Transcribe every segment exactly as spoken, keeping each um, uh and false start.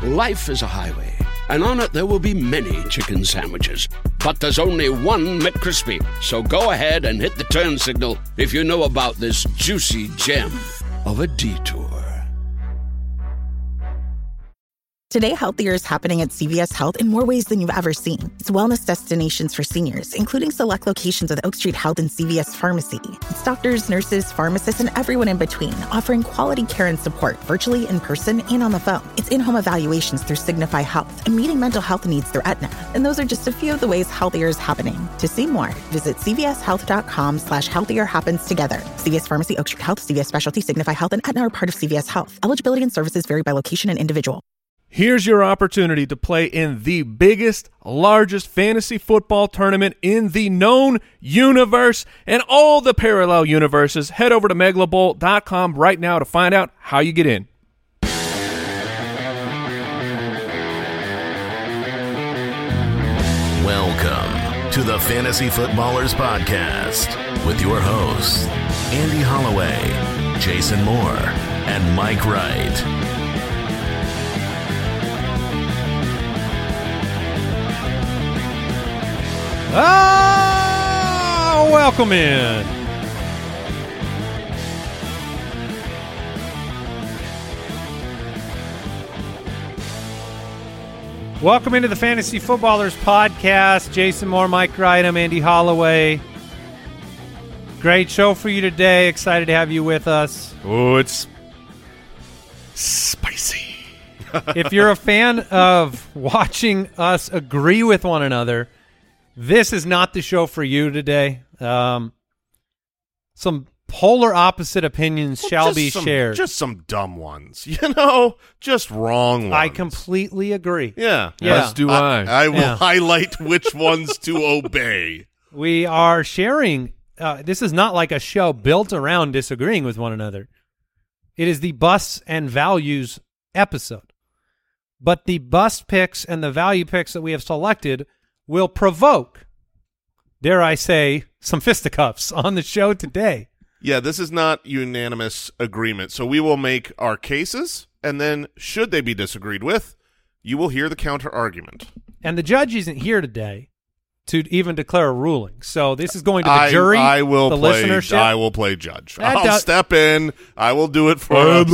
Life is a highway, and on it there will be many chicken sandwiches. But there's only one McCrispy. So go ahead and hit the turn signal if you know about this juicy gem of a detour. Today, healthier is happening at C V S Health in more ways than you've ever seen. It's wellness destinations for seniors, including select locations with Oak Street Health and C V S Pharmacy. It's doctors, nurses, pharmacists, and everyone in between, offering quality care and support virtually, in person, and on the phone. It's in-home evaluations through Signify Health and meeting mental health needs through Aetna. And those are just a few of the ways healthier is happening. To see more, visit cvshealth.com slash healthier happens together. C V S Pharmacy, Oak Street Health, C V S Specialty, Signify Health, and Aetna are part of C V S Health. Eligibility and services vary by location and individual. Here's your opportunity to play in the biggest, largest fantasy football tournament in the known universe and all the parallel universes. Head over to megalobowl dot com right now to find out how you get in. Welcome to the Fantasy Footballers Podcast with your hosts, Andy Holloway, Jason Moore, and Mike Wright. Ah, welcome in. Welcome into the Fantasy Footballers Podcast. Jason Moore, Mike Wright, I'm Andy Holloway. Great show for you today. Excited to have you with us. Oh, it's spicy. If you're a fan of watching us agree with one another, this is not the show for you today. Um, some polar opposite opinions well, shall be some, shared. Just some dumb ones, you know, just wrong ones. I completely agree. Yeah. yeah. As do I. I, I will yeah. highlight which ones to obey. We are sharing. Uh, this is not like a show built around disagreeing with one another. It is the busts and values episode. But the bust picks and the value picks that we have selected will provoke, dare I say, some fisticuffs on the show today. Yeah, this is not unanimous agreement. So we will make our cases, and then should they be disagreed with, you will hear the counter argument. And the judge isn't here today to even declare a ruling. So this is going to the I, jury, I will the play, listenership. I will play judge. That I'll does- step in. I will do it for us.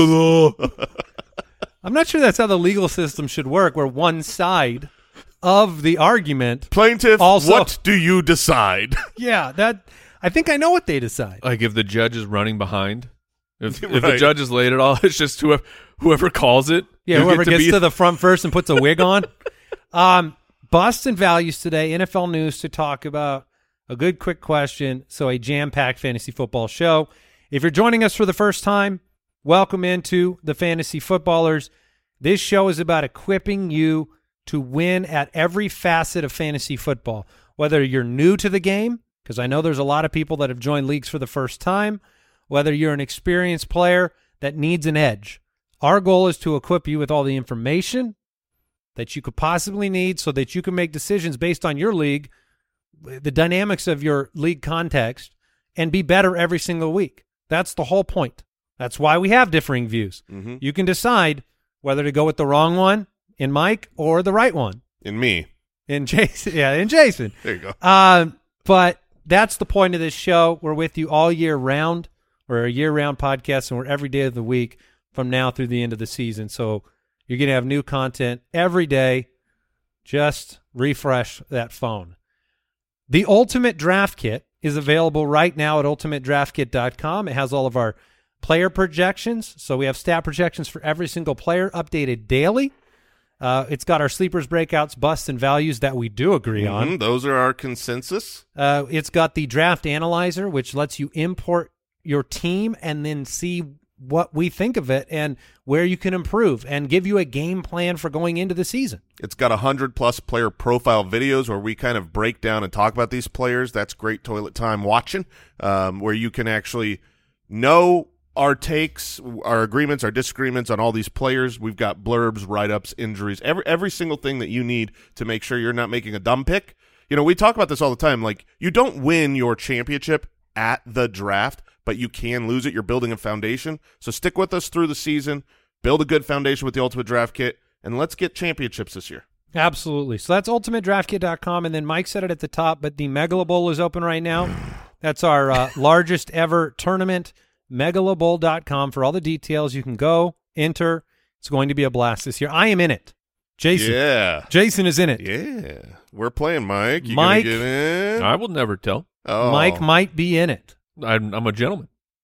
I'm not sure that's how the legal system should work, where one side of the argument Plaintiff, also, what do you decide? Yeah, that I think I know what they decide. Like if the judge is running behind, if, Right. if the judge has laid it all, it's just whoever, whoever calls it. Yeah, you whoever get to gets be- to the front first and puts a wig on. Um, busts and values today, N F L news to talk about, a good quick question, so a jam-packed fantasy football show. If you're joining us for the first time, welcome into the Fantasy Footballers. This show is about equipping you to win at every facet of fantasy football, whether you're new to the game, because I know there's a lot of people that have joined leagues for the first time, whether you're an experienced player that needs an edge. Our goal is to equip you with all the information that you could possibly need so that you can make decisions based on your league, the dynamics of your league context, and be better every single week. That's the whole point. That's why we have differing views. Mm-hmm. You can decide whether to go with the wrong one in Mike or the right one In me. in Jason. Yeah, in Jason. There you go. Um, but that's the point of this show. We're with you all year round. We're a year-round podcast, and we're every day of the week from now through the end of the season. So you're going to have new content every day. Just refresh that phone. The Ultimate Draft Kit is available right now at ultimate draft kit dot com. It has all of our player projections. So we have stat projections for every single player updated daily. Uh, it's got our sleepers, breakouts, busts, and values that we do agree Mm-hmm. on. Those are our consensus. Uh, it's got the draft analyzer, which lets you import your team and then see what we think of it and where you can improve and give you a game plan for going into the season. It's got one hundred plus player profile videos where we kind of break down and talk about these players. That's great toilet time watching, um, where you can actually know our takes, our agreements, our disagreements on all these players. We've got blurbs, write-ups, injuries, every every single thing that you need to make sure you're not making a dumb pick. You know, we talk about this all the time. Like, you don't win your championship at the draft, but you can lose it. You're building a foundation. So stick with us through the season. Build a good foundation with the Ultimate Draft Kit. and let's get championships this year. Absolutely. So that's ultimate draft kit dot com, and then Mike said it at the top, but the Megala Bowl is open right now. That's our uh, largest ever tournament, megala bowl dot com for all the details. You can go, enter. It's going to be a blast this year. I am in it. Jason. Yeah. Jason is in it. Yeah. We're playing, Mike. You Mike. gonna get in? I will never tell. Oh. Mike might be in it. I'm, I'm a gentleman.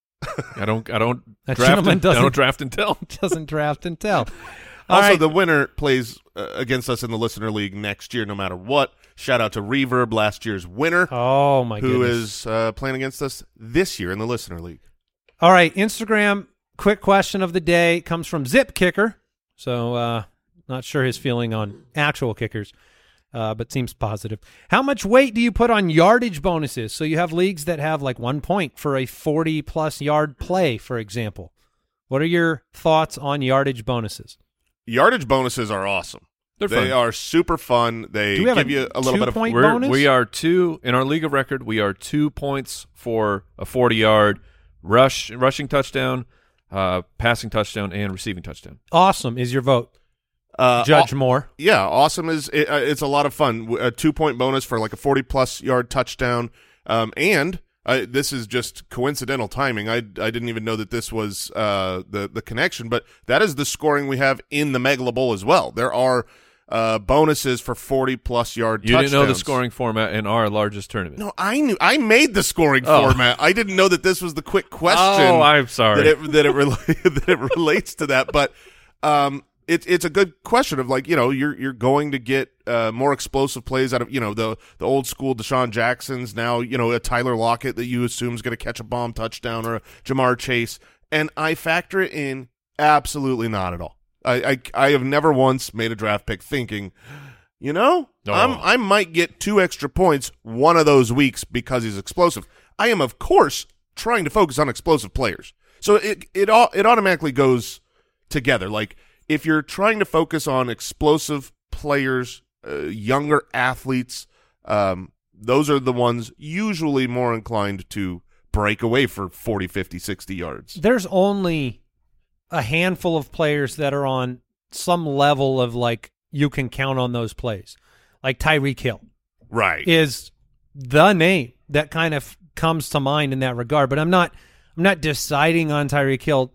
I don't. I don't A draft. gentleman And, I doesn't- don't draft and tell. Doesn't draft and tell. All Also, right. the winner plays uh, against us in the Listener League next year, no matter what. Shout out to Reverb, last year's winner, Oh, my who goodness. is uh, playing against us this year in the Listener League. All right, Instagram quick question of the day comes from Zip Kicker. So uh, not sure his feeling on actual kickers, uh, but seems positive. How much weight do you put on yardage bonuses? So you have leagues that have like one point for a forty-plus yard play, for example. What are your thoughts on yardage bonuses? Yardage bonuses are awesome. They're they fun. are super fun. They Do we have give a you a little bit of two-point We're, bonus? we are two in our league of record. We are two points for a forty-yard rush, rushing touchdown, uh, passing touchdown, and receiving touchdown. Awesome is your vote. uh, Judge aw- Moore. Yeah, awesome is it, uh, it's a lot of fun. W- A two point bonus for like a forty plus yard touchdown, um, and uh, this is just coincidental timing. I I didn't even know that this was uh, the the connection, but that is the scoring we have in the Megala Bowl as well. There are uh, bonuses for forty plus yard. You touchdowns. didn't know the scoring format in our largest tournament. No, I knew. I made the scoring Oh. format. I didn't know that this was the quick question. Oh, I'm sorry. that it that it, rela- that it relates to that. But um, it's it's a good question of like you know you're you're going to get uh, more explosive plays out of you know the the old school Deshaun Jacksons. Now you know a Tyler Lockett that you assume is going to catch a bomb touchdown, or a Jamar Chase, and I factor it in. Absolutely not at all. I I, I have never once made a draft pick thinking, you know, Oh. I'm, I might get two extra points one of those weeks because he's explosive. I am, of course, trying to focus on explosive players. So it it all it automatically goes together. Like if you're trying to focus on explosive players, uh, younger athletes, um, those are the ones usually more inclined to break away for forty, fifty, sixty yards. There's only a handful of players that are on some level of like you can count on those plays. Like Tyreek Hill Right. is the name that kind of comes to mind in that regard. But I'm not I'm not deciding on Tyreek Hill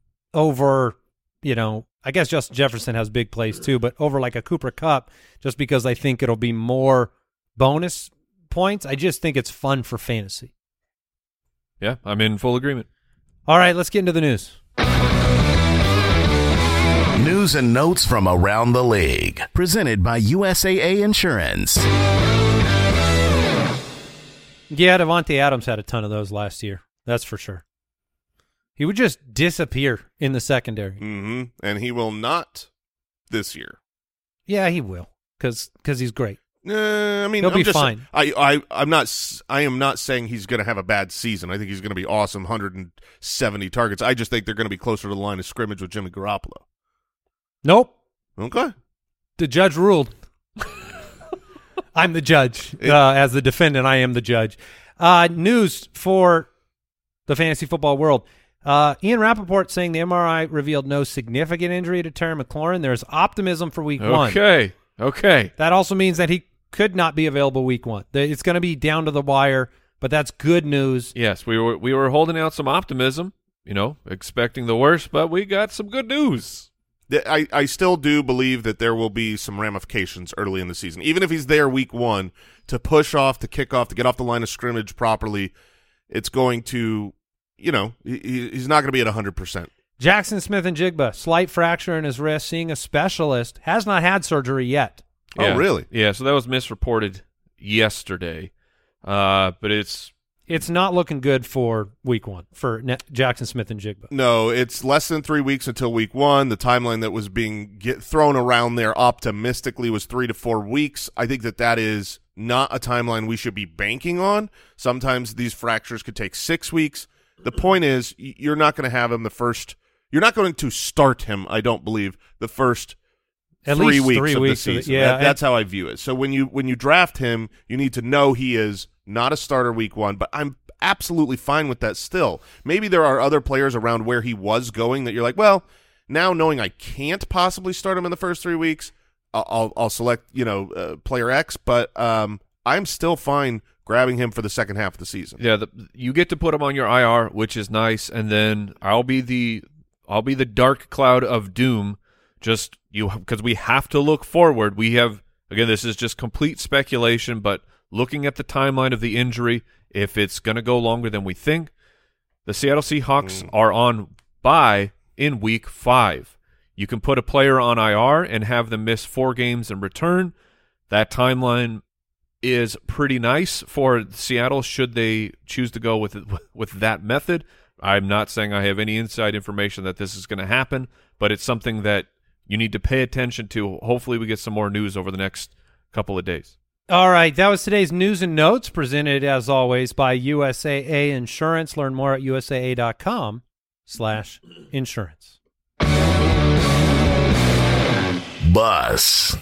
over, you know, I guess Justin Jefferson has big plays too, but over like a Cooper Kupp, just because I think it'll be more bonus points. I just think it's fun for fantasy. Yeah, I'm in full agreement. All right, let's get into the news. News and notes from around the league. Presented by U S A A Insurance. Yeah, Devontae Adams had a ton of those last year. That's for sure. He would just disappear in the secondary. Mm-hmm. And he will not this year. Yeah, he will, because he's great. Uh, I mean, He'll I'm be just, fine. I, I, I'm not. s- I am not saying he's going to have a bad season. I think he's going to be awesome, one hundred seventy targets. I just think they're going to be closer to the line of scrimmage with Jimmy Garoppolo. Nope. Okay. The judge ruled. I'm the judge. Uh, as the defendant, I am the judge. Uh, news for the fantasy football world. Uh, Ian Rappaport saying the M R I revealed no significant injury to Terry McLaurin. There's optimism for week one. Okay. Okay. That also means that he could not be available week one. It's going to be down to the wire, but that's good news. Yes, we were we were holding out some optimism, you know, expecting the worst, but we got some good news. Th- I, I still do believe that there will be some ramifications early in the season. Even if he's there week one, to push off, to kick off, to get off the line of scrimmage properly, it's going to, you know, he, he's not going to be at one hundred percent. Jackson Smith and Jigba, slight fracture in his wrist, seeing a specialist, has not had surgery yet. Oh, Yeah. really? Yeah, so that was misreported yesterday. Uh, but it's It's not looking good for week one for Ne- Jackson Smith and Jigba. No, it's less than three weeks until week one. The timeline that was being get thrown around there optimistically was three to four weeks. I think that that is not a timeline we should be banking on. Sometimes these fractures could take six weeks. The point is, y- you're not going to have him the first – you're not going to start him, I don't believe, the first At three least weeks three of weeks the of it, season. yeah, That- that's how I view it. So when you when you draft him, you need to know he is not a starter week one, but I'm absolutely fine with that still. Maybe there are other players around where he was going that you're like, well, Now knowing I can't possibly start him in the first three weeks, I'll I'll, I'll select you know uh, player X, but um, I'm still fine grabbing him for the second half of the season. Yeah, the, you get to put him on your I R, which is nice, and then I'll be the I'll be the dark cloud of doom. Just you because we have to look forward. We have again, this is just complete speculation, but looking at the timeline of the injury, if it's going to go longer than we think, the Seattle Seahawks mm. are on bye in week five. You can put a player on I R and have them miss four games and return. That timeline is pretty nice for Seattle should they choose to go with with that method. I'm not saying I have any inside information that this is going to happen, but it's something that you need to pay attention to. Hopefully we get some more news over the next couple of days. All right, that was today's news and notes presented, as always, by U S A A Insurance. Learn more at U S A A dot com slash insurance. Bus.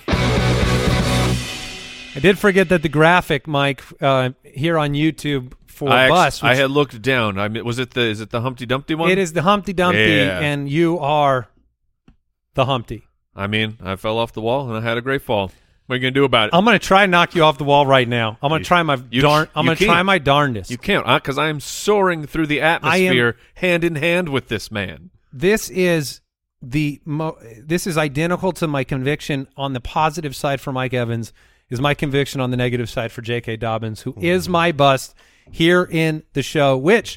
I did forget that the graphic, Mike, uh, here on YouTube for I Bus. Actually, I had looked down. I mean, was it the is it the Humpty Dumpty one? It is the Humpty Dumpty, yeah. and you are the Humpty. I mean, I fell off the wall and I had a great fall. What are you gonna do about it? I'm gonna try and knock you off the wall right now. I'm gonna you, try my you, darn. I'm you gonna try can't. my darndest. You can't, because I am soaring through the atmosphere, am, hand in hand with this man. This is the mo this is identical to my conviction on the positive side for Mike Evans. Is my conviction on the negative side for J K. Dobbins, who mm. is my bust here in the show, which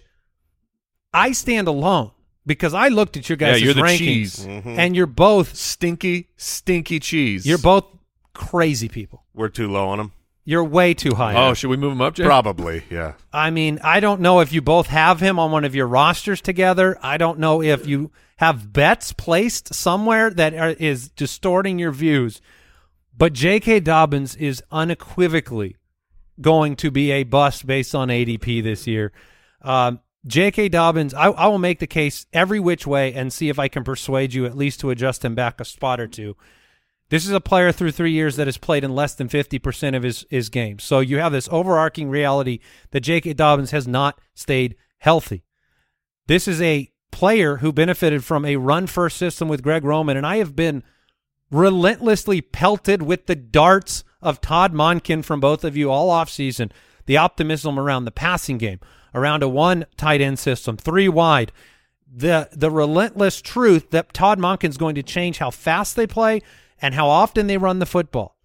I stand alone because I looked at your guys' yeah, you're the rankings, cheese. Mm-hmm. and you're both stinky, stinky cheese. You're both crazy people. We're too low on him. You're way too high. Oh, should we move him up, Jay? Probably, yeah. I mean, I don't know if you both have him on one of your rosters together. I don't know if you have bets placed somewhere that are, is distorting your views. But J K. Dobbins is unequivocally going to be a bust based on A D P this year. Um, J K. Dobbins, I, I will make the case every which way and see if I can persuade you at least to adjust him back a spot or two. This is a player through three years that has played in less than fifty percent of his, his games. So you have this overarching reality that J K. Dobbins has not stayed healthy. This is a player who benefited from a run-first system with Greg Roman, and I have been relentlessly pelted with the darts of Todd Monken from both of you all offseason, the optimism around the passing game, around a one tight end system, three wide, the, the relentless truth that Todd Monken's going to change how fast they play and how often they run the football.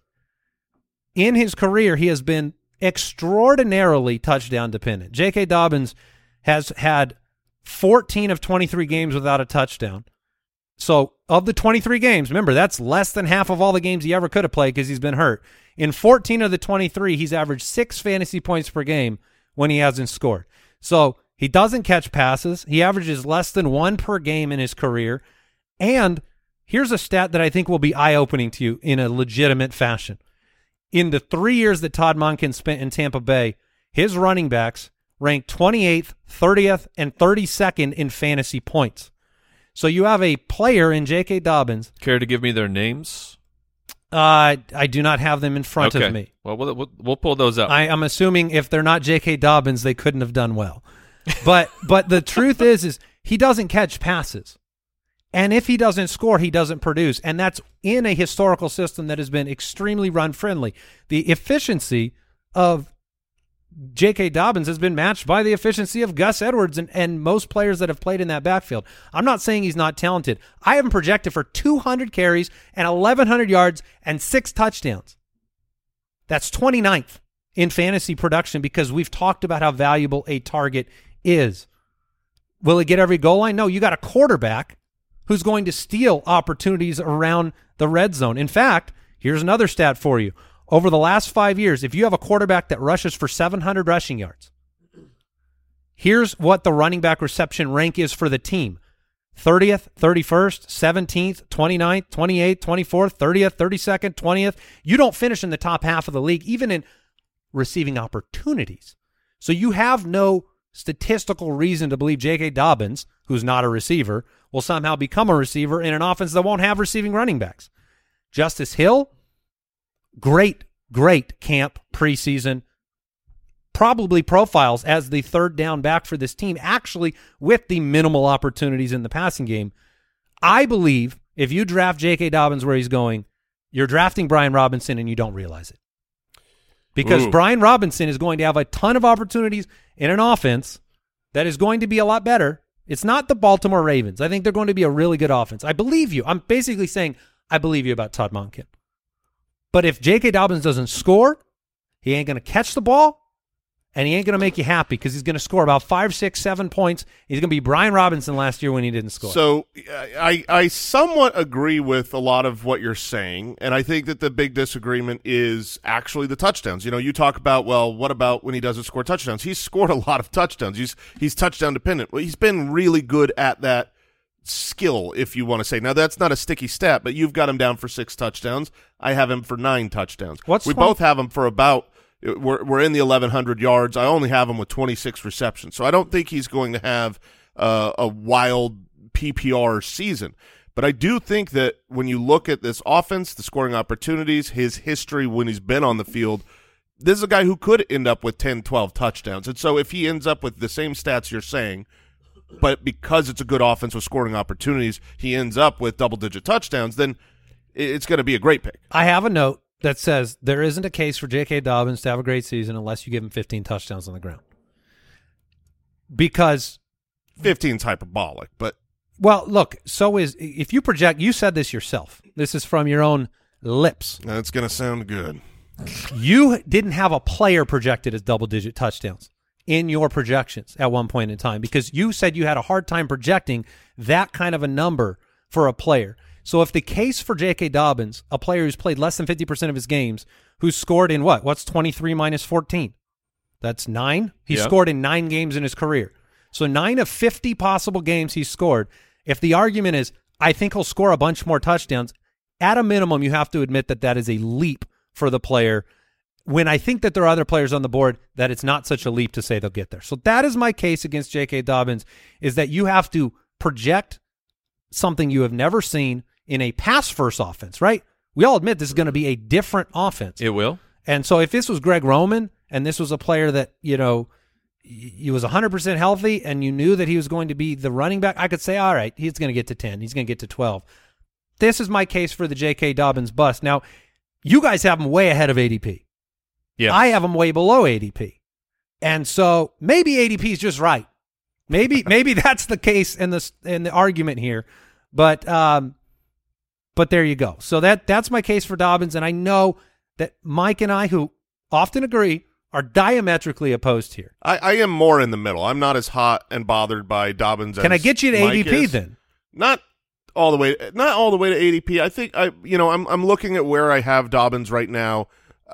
In his career, he has been extraordinarily touchdown dependent. J K. Dobbins has had fourteen of twenty-three games without a touchdown. So of the twenty-three games, remember, that's less than half of all the games he ever could have played because he's been hurt. In fourteen of the twenty-three, he's averaged six fantasy points per game when he hasn't scored. So he doesn't catch passes. He averages less than one per game in his career. And here's a stat that I think will be eye-opening to you in a legitimate fashion. In the three years that Todd Monken spent in Tampa Bay, his running backs ranked twenty-eighth, thirtieth, and thirty-second in fantasy points. So you have a player in J K. Dobbins. Care to give me their names? Uh, I do not have them in front okay. of me. Well, we'll, we'll, we'll pull those up. I, I'm assuming if they're not J K. Dobbins, they couldn't have done well. But but the truth is, is he doesn't catch passes. And if he doesn't score, he doesn't produce. And that's in a historical system that has been extremely run-friendly. The efficiency of J K. Dobbins has been matched by the efficiency of Gus Edwards and, and most players that have played in that backfield. I'm not saying he's not talented. I have him projected for two hundred carries and eleven hundred yards and six touchdowns. That's twenty-ninth in fantasy production because we've talked about how valuable a target is. Will he get every goal line? No, you got a quarterback who's going to steal opportunities around the red zone. In fact, here's another stat for you. Over the last five years, if you have a quarterback that rushes for seven hundred rushing yards, here's what the running back reception rank is for the team. thirtieth, thirty-first, seventeenth, twenty-ninth, twenty-eighth, twenty-fourth, thirtieth, thirty-second, twentieth. You don't finish in the top half of the league, even in receiving opportunities. So you have no statistical reason to believe J K. Dobbins, who's not a receiver, will somehow become a receiver in an offense that won't have receiving running backs. Justice Hill, great, great camp preseason, probably profiles as the third down back for this team, actually with the minimal opportunities in the passing game. I believe if you draft J K. Dobbins where he's going, you're drafting Brian Robinson and you don't realize it. Because Ooh. Brian Robinson is going to have a ton of opportunities in an offense that is going to be a lot better. It's not the Baltimore Ravens. I think they're going to be a really good offense. I believe you. I'm basically saying I believe you about Todd Monken. But if J K. Dobbins doesn't score, he ain't going to catch the ball, and he ain't going to make you happy because he's going to score about five, six, seven points. He's going to be Brian Robinson last year when he didn't score. So I, I somewhat agree with a lot of what you're saying, and I think that the big disagreement is actually the touchdowns. You know, you talk about, well, what about when he doesn't score touchdowns? He's scored a lot of touchdowns. He's he's touchdown dependent. Well, he's been really good at that skill, if you want to say. Now, that's not a sticky stat, but you've got him down for six touchdowns. I have him for nine touchdowns. What's we twenty both have him for about We're we're in the eleven hundred yards. I only have him with twenty-six receptions, so I don't think he's going to have uh, a wild P P R season. But I do think that when you look at this offense, the scoring opportunities, his history when he's been on the field, this is a guy who could end up with ten, twelve touchdowns. And so if he ends up with the same stats you're saying, but because it's a good offense with scoring opportunities, he ends up with double-digit touchdowns, then it's going to be a great pick. I have a note that says there isn't a case for J K. Dobbins to have a great season unless you give him fifteen touchdowns on the ground. Because fifteen's hyperbolic, but well, look, so is if you project, you said this yourself. This is from your own lips. That's going to sound good. You didn't have a player projected as double-digit touchdowns in your projections at one point in time because you said you had a hard time projecting that kind of a number for a player. So if the case for J K. Dobbins, a player who's played less than fifty percent of his games, who's scored in what? What's twenty-three minus fourteen? That's nine? He Yep. scored in nine games in his career. So nine of fifty possible games he's scored. If the argument is, I think he'll score a bunch more touchdowns, at a minimum, you have to admit that that is a leap for the player. When I think that there are other players on the board, that it's not such a leap to say they'll get there. So that is my case against J K. Dobbins, is that you have to project something you have never seen in a pass-first offense, right? We all admit this is going to be a different offense. It will. And so if this was Greg Roman and this was a player that, you know, he was one hundred percent healthy and you knew that he was going to be the running back, I could say, all right, he's going to get to ten. He's going to get to twelve. This is my case for the J K. Dobbins bust. Now, you guys have him way ahead of A D P. Yeah. I have him way below A D P. And so maybe A D P is just right. Maybe maybe that's the case in the, in the argument here. But um, but there you go. So that that's my case for Dobbins. And I know that Mike and I, who often agree, are diametrically opposed here. I, I am more in the middle. I'm not as hot and bothered by Dobbins as Can I get you to Mike A D P is. then? Not all the way not all the way to A D P. I think I you know, I'm I'm looking at where I have Dobbins right now.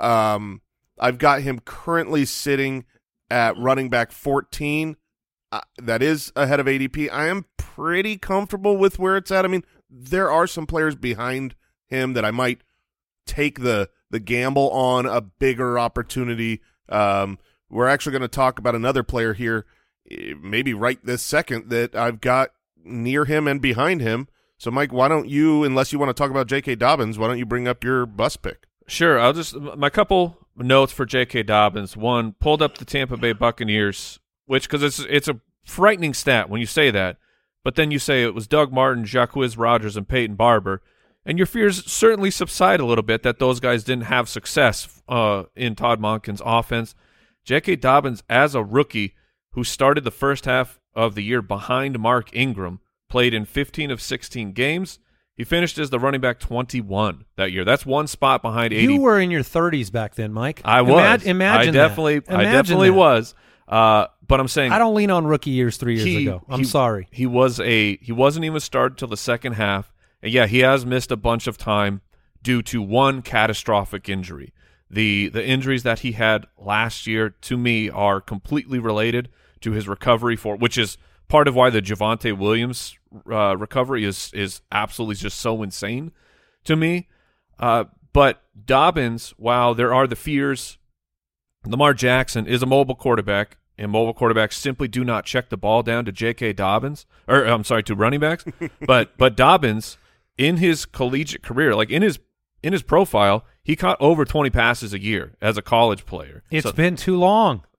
Um I've got him currently sitting at running back fourteen. Uh, that is ahead of A D P. I am pretty comfortable with where it's at. I mean, there are some players behind him that I might take the the gamble on a bigger opportunity. Um, we're actually going to talk about another player here, maybe right this second, that I've got near him and behind him. So, Mike, why don't you, unless you want to talk about J K. Dobbins, why don't you bring up your bust pick? Sure. I'll just my couple notes for J K. Dobbins. One, pulled up the Tampa Bay Buccaneers, which because it's it's a frightening stat when you say that, but then you say it was Doug Martin, Jacquizz Rodgers, and Peyton Barber, and your fears certainly subside a little bit that those guys didn't have success uh, in Todd Monken's offense. J K. Dobbins, as a rookie who started the first half of the year behind Mark Ingram, played in fifteen of sixteen games. He finished as the running back twenty-one that year. That's one spot behind eighty. You were in your thirties back then, Mike. I was. Imag- imagine I definitely, that. I Imagine definitely that. was. Uh, but I'm saying I don't lean on rookie years three years he, ago. I'm he, sorry. He was a he wasn't even started till the second half. And yeah, he has missed a bunch of time due to one catastrophic injury. The the injuries that he had last year, to me, are completely related to his recovery for, which is part of why the Javonte Williams uh, recovery is is absolutely just so insane to me. Uh, but Dobbins, while there are the fears, Lamar Jackson is a mobile quarterback, and mobile quarterbacks simply do not check the ball down to J K. Dobbins, or I'm sorry, to running backs. but but Dobbins, in his collegiate career, like in his in his profile, he caught over twenty passes a year as a college player. It's So- been too long.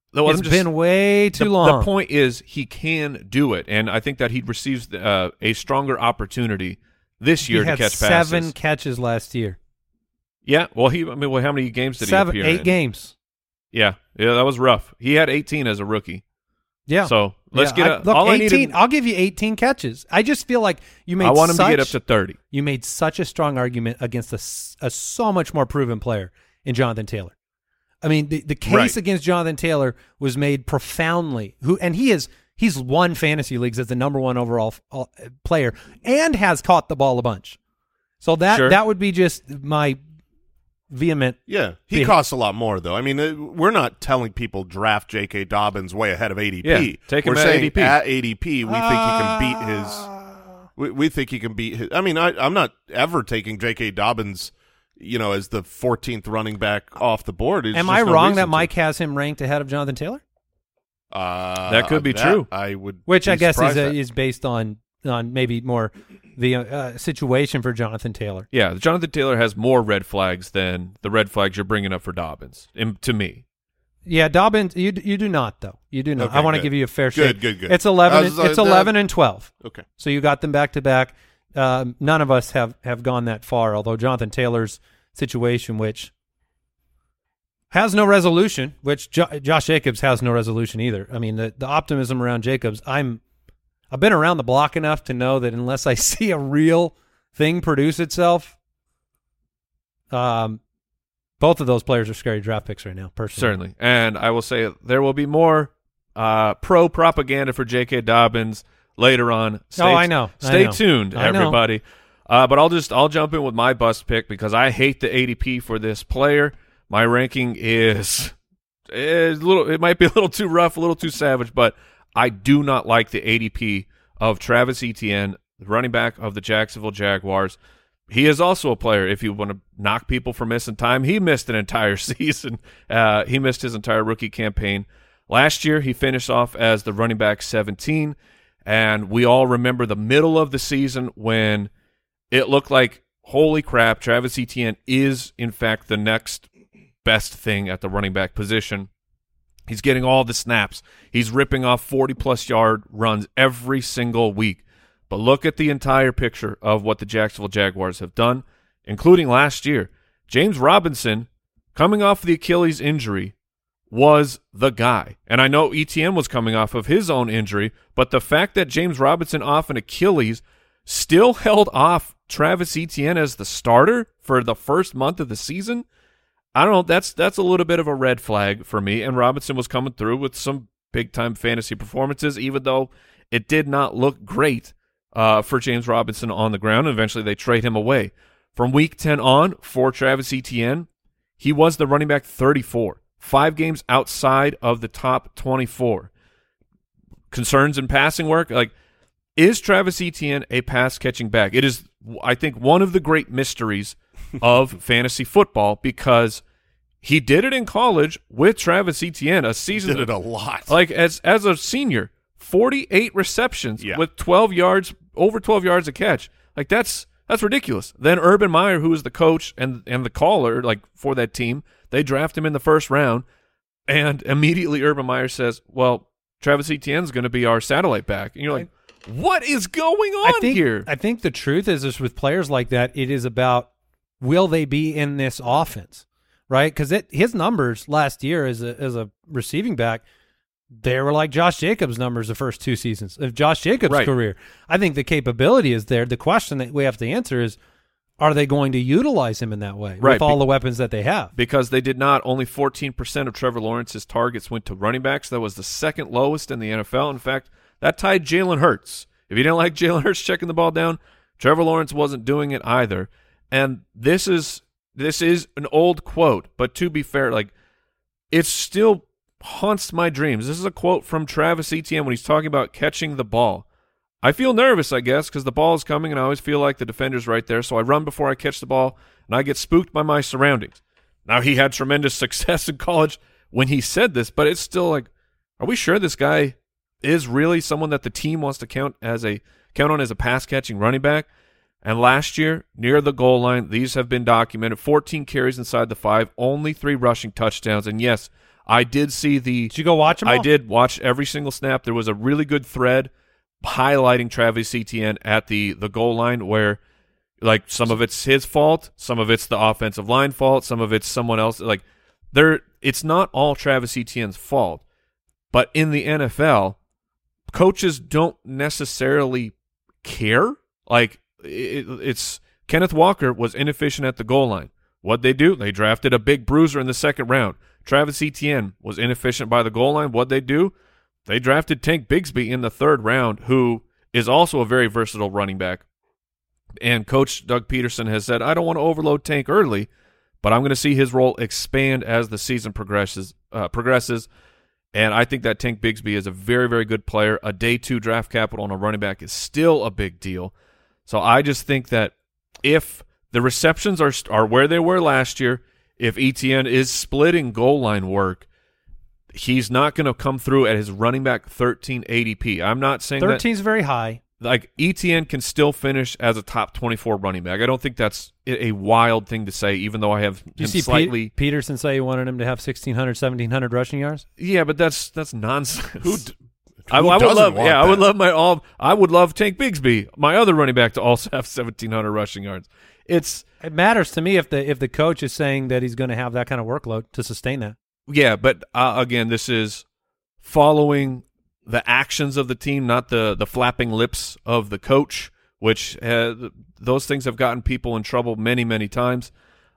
Though It's I'm just- been way too the, long. The point is he can do it, and I think that he receives uh, a stronger opportunity this year he to had catch seven passes. catches last year. Yeah, well, he. I mean, well, how many games did Seven, he appear eight in? games. Yeah, yeah, that was rough. He had eighteen as a rookie. Yeah. So let's Yeah, get I- a, look, all I eighteen. needed. I'll give you eighteen catches. I just feel like you made. I want him such, to get up to thirty. You made such a strong argument against a, s- a so much more proven player in Jonathan Taylor. I mean, the, the case Right. against Jonathan Taylor was made profoundly. Who and he is he's won fantasy leagues as the number one overall uh, player and has caught the ball a bunch. So that Sure. that would be just my vehement. Yeah, he Yeah. costs a lot more, though. I mean, uh, we're not telling people draft J K. Dobbins way ahead of A D P. Yeah, take him we're at saying A D P. at A D P, we think he can beat his. We, we think he can beat his. I mean, I, I'm not ever taking J K. Dobbins, you know, as the fourteenth running back off the board. It's Am just I no wrong reason that to. Mike has him ranked ahead of Jonathan Taylor? Uh, That could be that true. I would, Which be I guess is surprised uh, at. is based on on maybe more the uh, situation for Jonathan Taylor. Yeah, Jonathan Taylor has more red flags than the red flags you're bringing up for Dobbins. In, to me, Yeah, Dobbins, you you do not though. You do not. Okay, I want to good. give you a fair Good, shake. good, good. It's eleven. I was like, it's that- eleven and twelve. Okay. So you got them back to back. Um, none of us have have gone that far. Although Jonathan Taylor's situation, which has no resolution, which jo- Josh Jacobs has no resolution either. I mean, the the optimism around Jacobs. I'm I've been around the block enough to know that unless I see a real thing produce itself, um, both of those players are scary draft picks right now. Personally, certainly. And I will say there will be more uh, pro propaganda for J K. Dobbins later on. Stay, Oh, I know. I Stay know. tuned, I know. everybody. Uh, but I'll just I'll jump in with my bust pick because I hate the A D P for this player. My ranking is, is a little. It might be a little too rough, a little too savage, but I do not like the A D P of Travis Etienne, the running back of the Jacksonville Jaguars. He is also a player, if you want to knock people for missing time, he missed an entire season. Uh, he missed his entire rookie campaign. Last year, he finished off as the running back seventeen, and we all remember the middle of the season when it looked like, holy crap, Travis Etienne is, in fact, the next best thing at the running back position. He's getting all the snaps. He's ripping off forty-plus yard runs every single week. But look at the entire picture of what the Jacksonville Jaguars have done, including last year. James Robinson, coming off the Achilles injury, was the guy. And I know Etienne was coming off of his own injury, but the fact that James Robinson off an Achilles still held off Travis Etienne as the starter for the first month of the season, I don't know, that's that's a little bit of a red flag for me. And Robinson was coming through with some big-time fantasy performances, even though it did not look great uh, for James Robinson on the ground. And eventually they trade him away. From week ten on, for Travis Etienne, he was the running back thirty-four, five games outside of the top twenty-four. Concerns in passing work, like, is Travis Etienne a pass-catching back? It is, I think, one of the great mysteries of fantasy football because he did it in college with Travis Etienne, a season Did it a lot. like as as a senior, forty-eight receptions Yeah. with twelve yards, over twelve yards a catch. Like that's that's ridiculous. Then Urban Meyer, who is the coach and and the caller, like for that team, they draft him in the first round, and immediately Urban Meyer says, "Well, Travis Etienne's going to be our satellite back," and you're like, "What is going on I think, here?" I think the truth is, is with players like that, it is about will they be in this offense, right? Because his numbers last year as a as a receiving back, they were like Josh Jacobs' numbers the first two seasons of Josh Jacobs' Right. career. I think the capability is there. The question that we have to answer is, are they going to utilize him in that way Right, with all be- the weapons that they have? Because they did not. Only fourteen percent of Trevor Lawrence's targets went to running backs. That was the second lowest in the N F L. In fact, that tied Jalen Hurts. If you didn't like Jalen Hurts checking the ball down, Trevor Lawrence wasn't doing it either. And this is this is an old quote, but to be fair, like it still haunts my dreams. This is a quote from Travis Etienne when he's talking about catching the ball. I feel nervous, I guess, because the ball is coming, and I always feel like the defender's right there, so I run before I catch the ball, and I get spooked by my surroundings. Now, he had tremendous success in college when he said this, but it's still like, are we sure this guy is really someone that the team wants to count as a count on as a pass-catching running back? And last year, near the goal line, these have been documented, fourteen carries inside the five, only three rushing touchdowns, and yes, I did see the. Did you go watch them all? I did watch every single snap. There was a really good thread highlighting Travis Etienne at the the goal line where, like, some of it's his fault, some of it's the offensive line fault, some of it's someone else. Like, there, it's not all Travis Etienne's fault. But in the N F L, coaches don't necessarily care. Like, it, it's Kenneth Walker was inefficient at the goal line. What'd they do? They drafted a big bruiser in the second round. Travis Etienne was inefficient by the goal line. What'd they do? They drafted Tank Bigsby in the third round, who is also a very versatile running back. And Coach Doug Peterson has said, I don't want to overload Tank early, but I'm going to see his role expand as the season progresses. Uh, progresses. And I think that Tank Bigsby is a very, very good player. A day two draft capital on a running back is still a big deal. So I just think that if the receptions are are where they were last year, if Etienne is splitting goal line work, he's not going to come through at his running back thirteen A D P. I'm not saying that thirteen is very high. Like, Etienne can still finish as a top twenty-four running back. I don't think that's a wild thing to say, even though I have him you see slightly. Pe- Peterson say he wanted him to have sixteen hundred, seventeen hundred rushing yards. Yeah, but that's that's nonsense. Who, d- I, who I would doesn't love, want yeah, that? I would love my all. I would love Tank Bigsby, my other running back, to also have seventeen hundred rushing yards. It's it matters to me if the if the coach is saying that he's going to have that kind of workload to sustain that. Yeah, but uh, again, this is following the actions of the team, not the the flapping lips of the coach, which uh, those things have gotten people in trouble many, many times.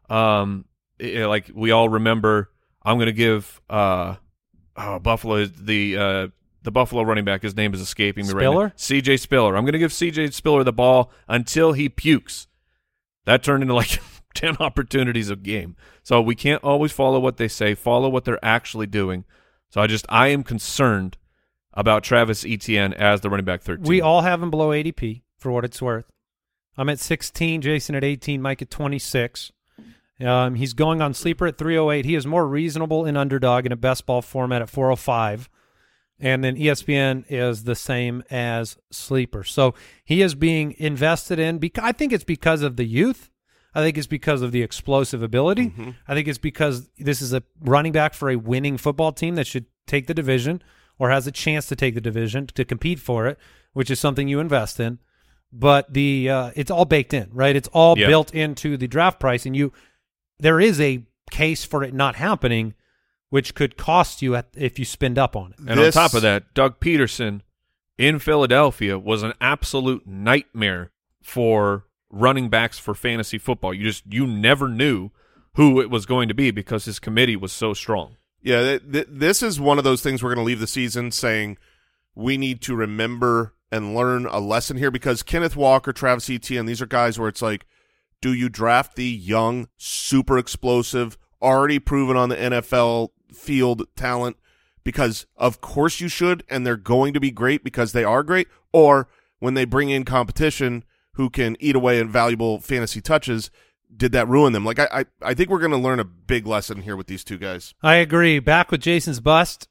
Um, it, like we all remember, I'm going to give uh, oh, Buffalo the uh, the Buffalo running back. His name is escaping me Spiller? right now. C J Spiller. I'm going to give C J Spiller the ball until he pukes. That turned into like ten opportunities a game. So we can't always follow what they say. Follow what they're actually doing. So I just I am concerned about Travis Etienne as the running back thirteen. We all have him below A D P for what it's worth. I'm at sixteen, Jason at eighteen, Mike at twenty-six. Um, he's going on Sleeper at three oh eight. He is more reasonable in Underdog in a best ball format at four oh five. And then E S P N is the same as Sleeper. So he is being invested in. Because I think it's because of the youth. I think it's because of the explosive ability. Mm-hmm. I think it's because this is a running back for a winning football team that should take the division or has a chance to take the division to compete for it, which is something you invest in. But the uh, it's all baked in, right? It's all yep. built into the draft price, and you there is a case for it not happening, which could cost you at, if you spend up on it. And this, on top of that, Doug Peterson in Philadelphia was an absolute nightmare for running backs for fantasy football. You just you never knew who it was going to be because his committee was so strong. Yeah, th- th- this is one of those things we're going to leave the season saying we need to remember and learn a lesson here because Kenneth Walker, Travis Etienne, these are guys where it's like, do you draft the young, super explosive, already proven on the N F L field talent because of course you should and they're going to be great because they are great, or when they bring in competition who can eat away at valuable fantasy touches, did that ruin them? Like I, I, I think we're going to learn a big lesson here with these two guys. I agree. Back with Jason's bust,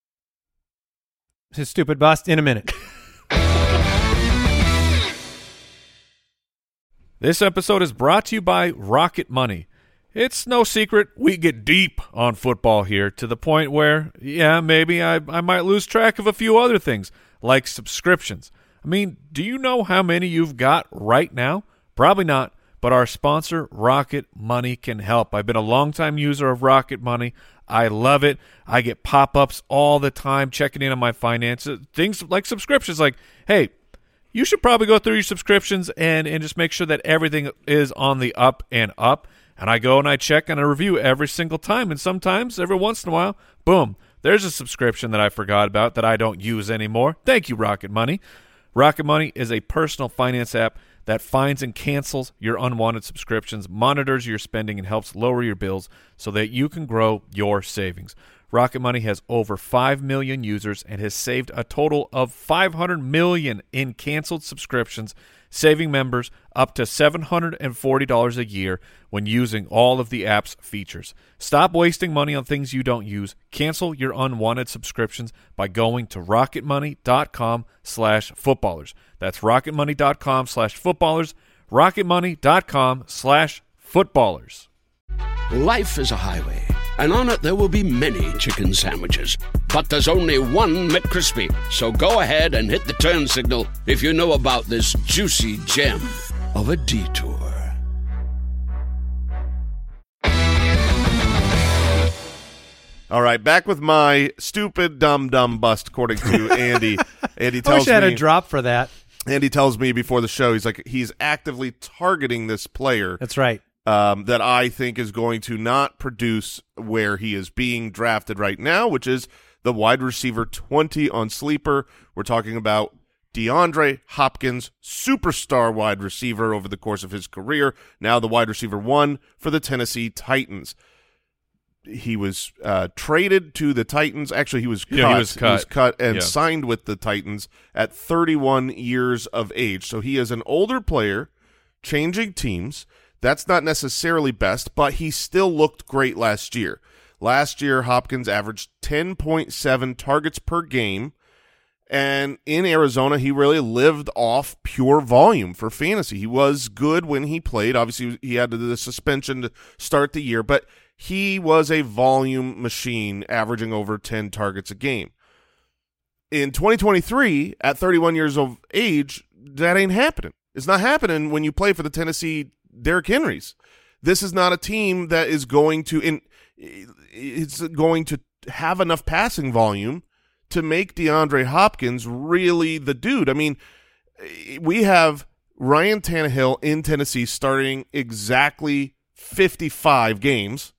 his stupid bust, in a minute. This episode is brought to you by Rocket Money. It's no secret we get deep on football here to the point where, yeah, maybe I, I might lose track of a few other things, like subscriptions. I mean, do you know how many you've got right now? Probably not, but our sponsor, Rocket Money, can help. I've been a longtime user of Rocket Money. I love it. I get pop-ups all the time checking in on my finances. Things like subscriptions, like, hey, you should probably go through your subscriptions and, and just make sure that everything is on the up and up. And I go and I check and I review every single time. And sometimes, every once in a while, boom, there's a subscription that I forgot about that I don't use anymore. Thank you, Rocket Money. Rocket Money is a personal finance app that finds and cancels your unwanted subscriptions, monitors your spending, and helps lower your bills so that you can grow your savings. Rocket Money has over five million users and has saved a total of five hundred million dollars in canceled subscriptions, saving members up to seven hundred forty dollars a year when using all of the app's features. Stop wasting money on things you don't use. Cancel your unwanted subscriptions by going to rocketmoney.com slash footballers. That's rocketmoney.com slash footballers, rocketmoney.com slash footballers. Life is a highway, And on it there will be many chicken sandwiches. But there's only one McCrispy. So go ahead and hit the turn signal if you know about this juicy gem of a detour. All right, back with my stupid, dumb, dumb bust, according to Andy. Andy tells I wish I had me, a drop for that. Andy tells me before the show, he's like, he's actively targeting this player. That's right. Um, that I think is going to not produce where he is being drafted right now, which is the wide receiver twenty on Sleeper. We're talking about DeAndre Hopkins, superstar wide receiver over the course of his career, now the wide receiver one for the Tennessee Titans. He was uh, traded to the Titans. Actually, he was cut. Yeah, he was cut. He was cut and Yeah. signed with the Titans at thirty-one years of age. So he is an older player changing teams. That's not necessarily best, but he still looked great last year. Last year, Hopkins averaged ten point seven targets per game, and in Arizona, he really lived off pure volume for fantasy. He was good when he played. Obviously, he had the suspension to start the year, but he was a volume machine, averaging over ten targets a game. In twenty twenty-three, at thirty-one years of age, that ain't happening. It's not happening when you play for the Tennessee Derrick Henrys. This is not a team that is going to in, it's going to have enough passing volume to make DeAndre Hopkins really the dude. I mean, we have Ryan Tannehill in Tennessee starting exactly fifty-five games.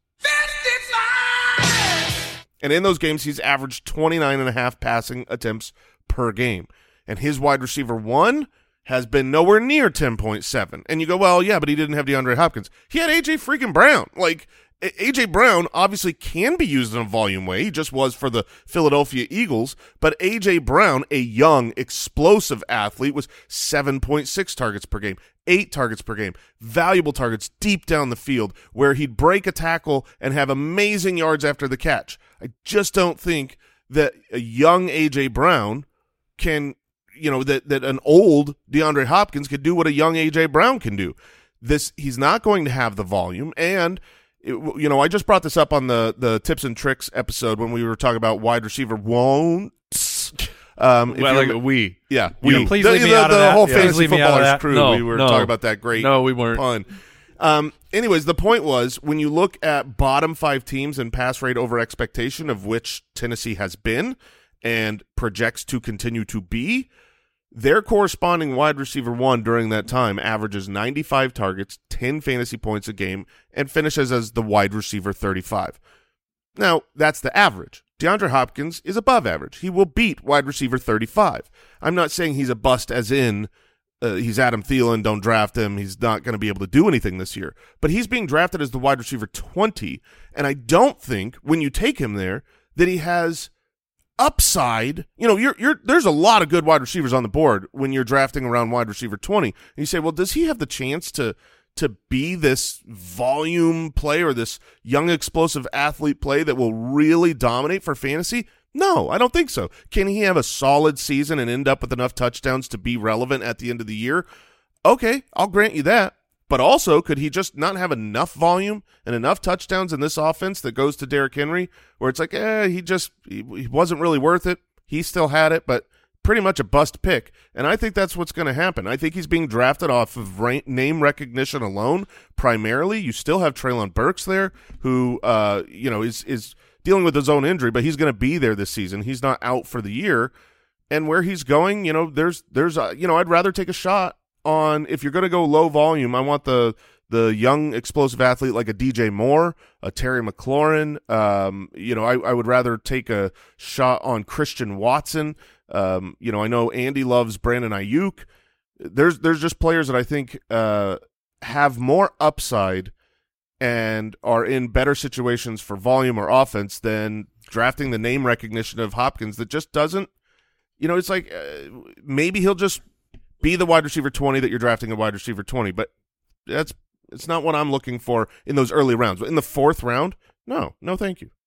And in those games, he's averaged twenty-nine and a half passing attempts per game. And his wide receiver one has been nowhere near ten point seven. And you go, well, yeah, but he didn't have DeAndre Hopkins. He had A J freaking Brown. Like, A J Brown obviously can be used in a volume way. He just was for the Philadelphia Eagles. But A J Brown, a young, explosive athlete, was seven point six targets per game, eight targets per game, valuable targets deep down the field where he'd break a tackle and have amazing yards after the catch. I just don't think that a young A J Brown can, you know, that, that an old DeAndre Hopkins could do what a young A J Brown can do. This, he's not going to have the volume. And, it, you know, I just brought this up on the, the tips and tricks episode when we were talking about wide receiver won'ts. Um, Well, like we. Yeah. You We. know, please the, leave me the, out of the that. whole Yeah. fantasy Please leave me out of footballers that. crew, No, we were no. talking about that great No, we weren't. pun. Um, anyways, the point was, when you look at bottom five teams in pass rate over expectation, of which Tennessee has been and projects to continue to be, their corresponding wide receiver one during that time averages ninety-five targets, ten fantasy points a game, and finishes as the wide receiver thirty-five. Now, that's the average. DeAndre Hopkins is above average. He will beat wide receiver thirty-five. I'm not saying he's a bust as in uh, he's Adam Thielen, don't draft him, he's not going to be able to do anything this year. But he's being drafted as the wide receiver twenty, and I don't think when you take him there that he has upside. You know, you're you're there's a lot of good wide receivers on the board when you're drafting around wide receiver twenty. And you say, well, does he have the chance to to be this volume play or this young explosive athlete play that will really dominate for fantasy? No, I don't think so. Can he have a solid season and end up with enough touchdowns to be relevant at the end of the year? Okay, I'll grant you that. But also, could he just not have enough volume and enough touchdowns in this offense that goes to Derrick Henry, where it's like, eh, he just he, he wasn't really worth it. He still had it, but pretty much a bust pick. And I think that's what's going to happen. I think he's being drafted off of ra- name recognition alone, primarily. You still have Treylon Burks there, who uh, you know is is dealing with his own injury, but he's going to be there this season. He's not out for the year. And where he's going, you know, there's there's a, you know, I'd rather take a shot on, if you're going to go low volume, I want the the young explosive athlete like a D J Moore, a Terry McLaurin. Um, you know, I, I would rather take a shot on Christian Watson. Um, you know, I know Andy loves Brandon Ayuk. There's there's just players that I think uh, have more upside and are in better situations for volume or offense than drafting the name recognition of Hopkins that just doesn't, you know, it's like uh, maybe he'll just be the wide receiver twenty that you're drafting a wide receiver twenty, but that's it's not what I'm looking for in those early rounds. But in the fourth round, no, no thank you.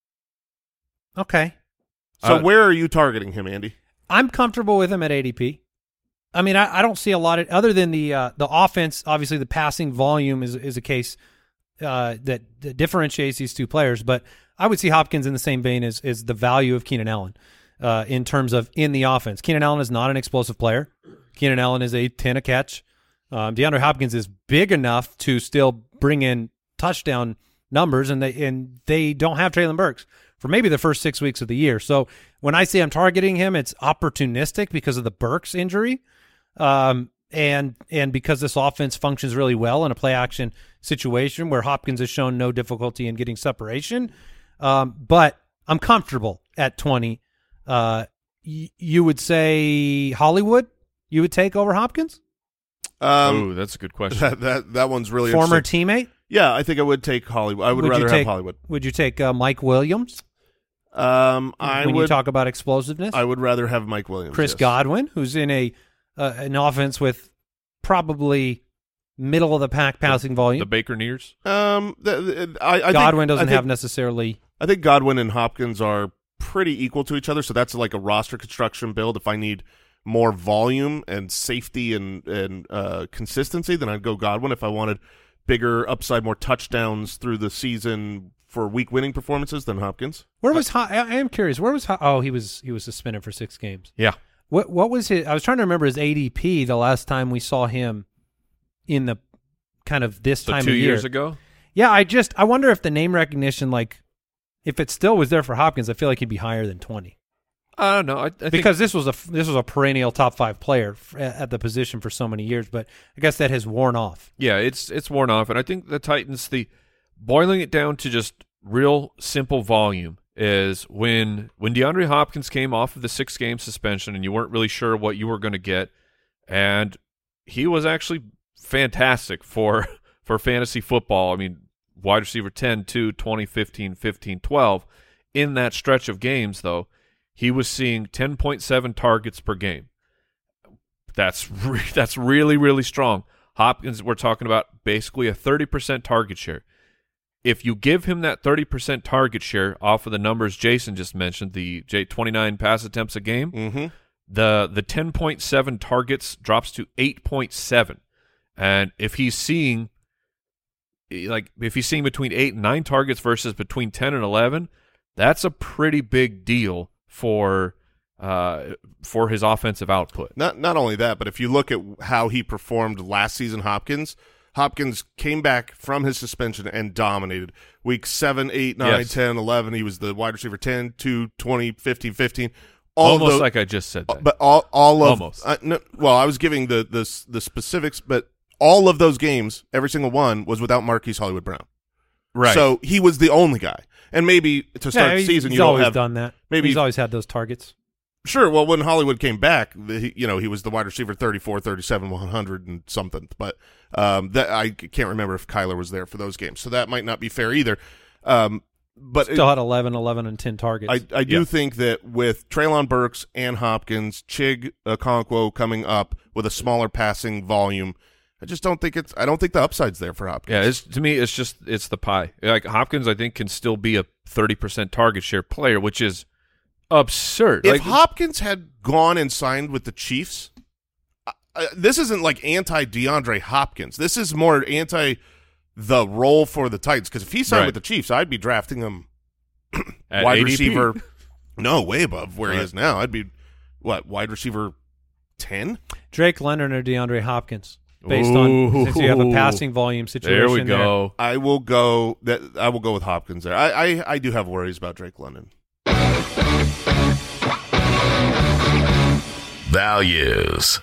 Okay. So Uh, where are you targeting him, Andy? I'm comfortable with him at A D P. I mean, I, I don't see a lot of, other than the uh, the offense, obviously the passing volume is is a case uh, that, that differentiates these two players. But I would see Hopkins in the same vein as, as the value of Keenan Allen uh, in terms of in the offense. Keenan Allen is not an explosive player. Keenan Allen is a ten a catch. Um, DeAndre Hopkins is big enough to still bring in touchdown numbers, and they and they don't have Treylon Burks for maybe the first six weeks of the year. So when I say I'm targeting him, it's opportunistic because of the Burks injury, um, and and because this offense functions really well in a play action situation where Hopkins has shown no difficulty in getting separation. Um, but I'm comfortable at twenty. Uh, y- you would say Hollywood you would take over Hopkins? Um, Ooh, that's a good question. That that, that one's really Former interesting. teammate? Yeah, I think I would take Hollywood. I would, Would you rather take- have Hollywood. Would you take uh, Mike Williams? Um, I when would. you talk about explosiveness? I would rather have Mike Williams. Chris yes. Godwin, who's in a uh, an offense with probably middle of the pack passing volume. The Baker Nears? Um, the, the, I, I Godwin think, doesn't I think, have necessarily. I think Godwin and Hopkins are pretty equal to each other, so that's like a roster construction build. If I need more volume and safety and and uh, consistency, then I'd go Godwin. If I wanted bigger upside, more touchdowns through the season for week winning performances, then Hopkins. Where was Ho- I I am curious. Where was Ho- oh he was he was suspended for six games. Yeah. What what was his? I was trying to remember his A D P the last time we saw him in the kind of this So time two of year. years ago? Yeah, I just I wonder if the name recognition, like if it still was there for Hopkins, I feel like he'd be higher than twenty. I don't know. I, I think Because this was a this was a perennial top five player f- at the position for so many years, but I guess that has worn off. Yeah, it's it's worn off, and I think the Titans, the boiling it down to just real simple volume is when when DeAndre Hopkins came off of the six game suspension, and you weren't really sure what you were going to get, and he was actually fantastic for for fantasy football. I mean, wide receiver ten, two, twenty, fifteen, fifteen, twelve. In that stretch of games, though, he was seeing ten point seven targets per game. That's re- that's really, really strong. Hopkins, we're talking about basically a thirty percent target share. If you give him that thirty percent target share off of the numbers Jason just mentioned, the J twenty-nine pass attempts a game, Mm-hmm. the the ten point seven targets drops to eight point seven. And if he's seeing like if he's seeing between eight and nine targets versus between ten and eleven, that's a pretty big deal for uh, for his offensive output. Not not only that, but if you look at how he performed last season, Hopkins, Hopkins came back from his suspension and dominated. Week seven, eight, nine, Yes. ten, eleven, he was the wide receiver ten, two, twenty, fifteen, fifteen. All Almost of those, like I just said that. But all, all of Almost. Uh, no, well, I was giving the, the the specifics, but all of those games, every single one, was without Marquise Hollywood Brown. Right. So he was the only guy. And maybe to start Yeah, the he's, season, he's you don't always have done that. maybe- he's always had those targets. Sure. Well, when Hollywood came back, the, he, you know, he was the wide receiver thirty-four, thirty-seven, one hundred and something. But um, that I can't remember if Kyler was there for those games, so that might not be fair either. Um, but Still it, had eleven, eleven, and ten targets. I, I do Yeah. think that with Treylon Burks and Hopkins, Chig Okonkwo coming up with a smaller passing volume, I just don't think it's. I don't think the upside's there for Hopkins. Yeah, it's, to me, it's just it's the pie. Like Hopkins, I think can still be a thirty percent target share player, which is absurd. If Like, Hopkins had gone and signed with the Chiefs, uh, this isn't like anti DeAndre Hopkins. This is more anti the role for the Titans. Because if he signed Right. with the Chiefs, I'd be drafting him at wide A D P. receiver. No, way above where he Right. is now. I'd be what wide receiver ten. Drake Leonard or DeAndre Hopkins, based on since you have a Ooh. passing volume situation. There we go. I will go that I will go with Hopkins there. I I, I do have worries about Drake London. Values.